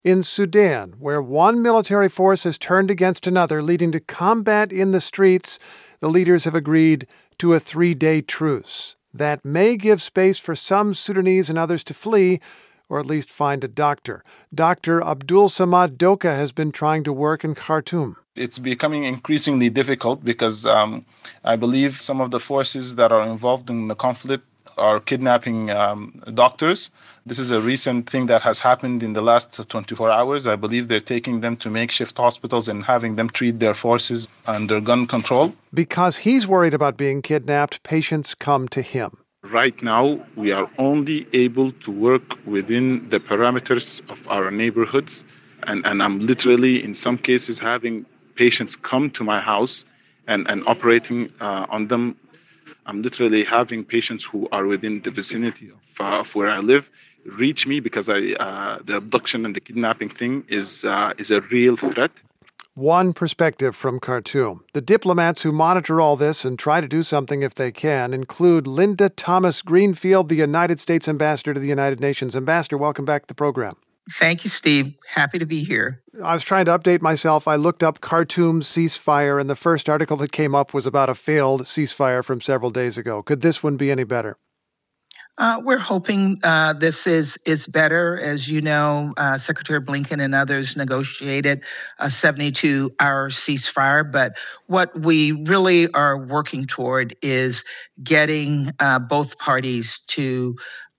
In Sudan, where one military force has turned against another, leading to combat in the streets, the leaders have agreed to a 3-day truce. That may give space for some Sudanese and others to flee, or at least find a doctor. Dr. Abdul Samad Doka has been trying to work in Khartoum. It's becoming increasingly difficult because I believe some of the forces that are involved in the conflict are kidnapping doctors. This is a recent thing that has happened in the last 24 hours. I believe they're taking them to makeshift hospitals and having them treat their forces under gun control. Because he's worried about being kidnapped, patients come to him. Right now, we are only able to work within the parameters of our neighborhoods. And I'm literally, in some cases, having patients come to my house and operating on them. I'm literally having patients who are within the vicinity of where I live reach me because the abduction and the kidnapping thing is a real threat. One perspective from Khartoum. The diplomats who monitor all this and try to do something if they can include Linda Thomas-Greenfield, the United States Ambassador to the United Nations. Ambassador, welcome back to the program. Thank you, Steve. Happy to be here. I was trying to update myself. I looked up Khartoum's ceasefire, and the first article that came up was about a failed ceasefire from several days ago. Could this one be any better? We're hoping this is better. As you know, Secretary Blinken and others negotiated a 72-hour ceasefire. But what we really are working toward is getting both parties to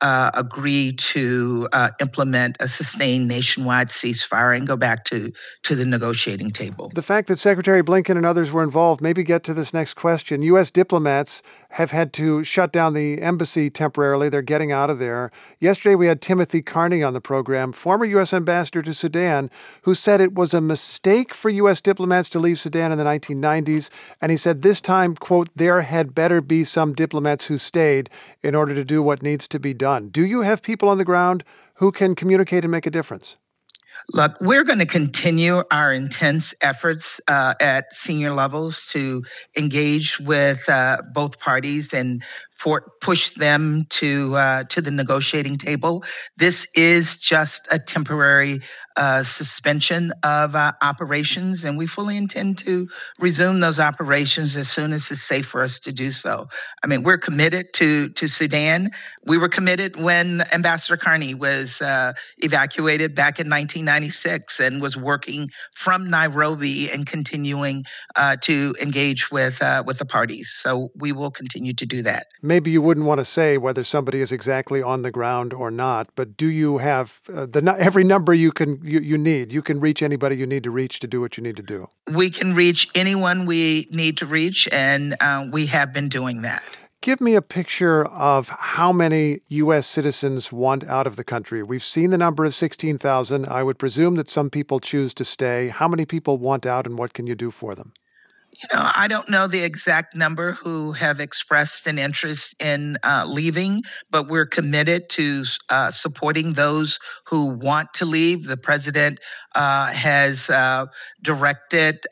agree to implement a sustained nationwide ceasefire and go back to the negotiating table. The fact that Secretary Blinken and others were involved maybe get to this next question. U.S. diplomats have had to shut down the embassy temporarily. They're getting out of there. Yesterday we had Timothy Carney on the program, former U.S. ambassador to Sudan, who said it was a mistake for U.S. diplomats to leave Sudan in the 1990s. And he said this time, quote, there had better be some diplomats who stayed in order to do what needs to be done. Do you have people on the ground who can communicate and make a difference? Look, we're going to continue our intense efforts at senior levels to engage with both parties and push them to the negotiating table. This is just a temporary suspension of operations, and we fully intend to resume those operations as soon as it's safe for us to do so. I mean, we're committed to Sudan. We were committed when Ambassador Carney was evacuated back in 1996 and was working from Nairobi and continuing to engage with the parties. So we will continue to do that. Maybe you wouldn't want to say whether somebody is exactly on the ground or not, but do you have every number you need? You can reach anybody you need to reach to do what you need to do. We can reach anyone we need to reach, and we have been doing that. Give me a picture of how many U.S. citizens want out of the country. We've seen the number of 16,000. I would presume that some people choose to stay. How many people want out, and what can you do for them? You know, I don't know the exact number who have expressed an interest in leaving, but we're committed to supporting those who want to leave. The president has directed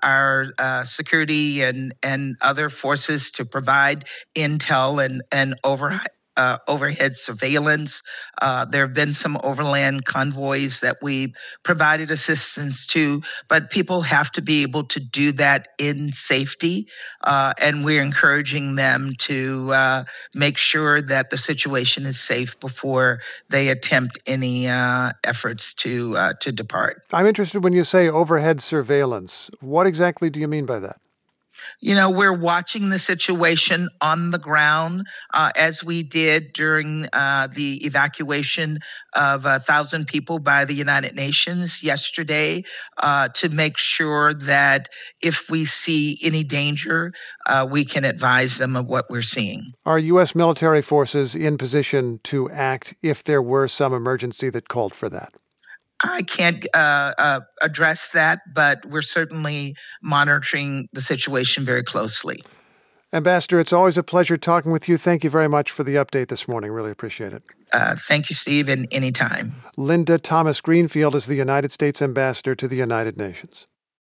our security and other forces to provide intel and overhead surveillance. There have been some overland convoys that we provided assistance to, but people have to be able to do that in safety. And we're encouraging them to make sure that the situation is safe before they attempt any efforts to depart. I'm interested when you say overhead surveillance. What exactly do you mean by that? You know, we're watching the situation on the ground as we did during the evacuation of 1,000 people by the United Nations yesterday to make sure that if we see any danger, we can advise them of what we're seeing. Are U.S. military forces in position to act if there were some emergency that called for that? I can't address that, but we're certainly monitoring the situation very closely. Ambassador, it's always a pleasure talking with you. Thank you very much for the update this morning. Really appreciate it. Thank you, Steve, and anytime. Linda Thomas-Greenfield is the United States Ambassador to the United Nations.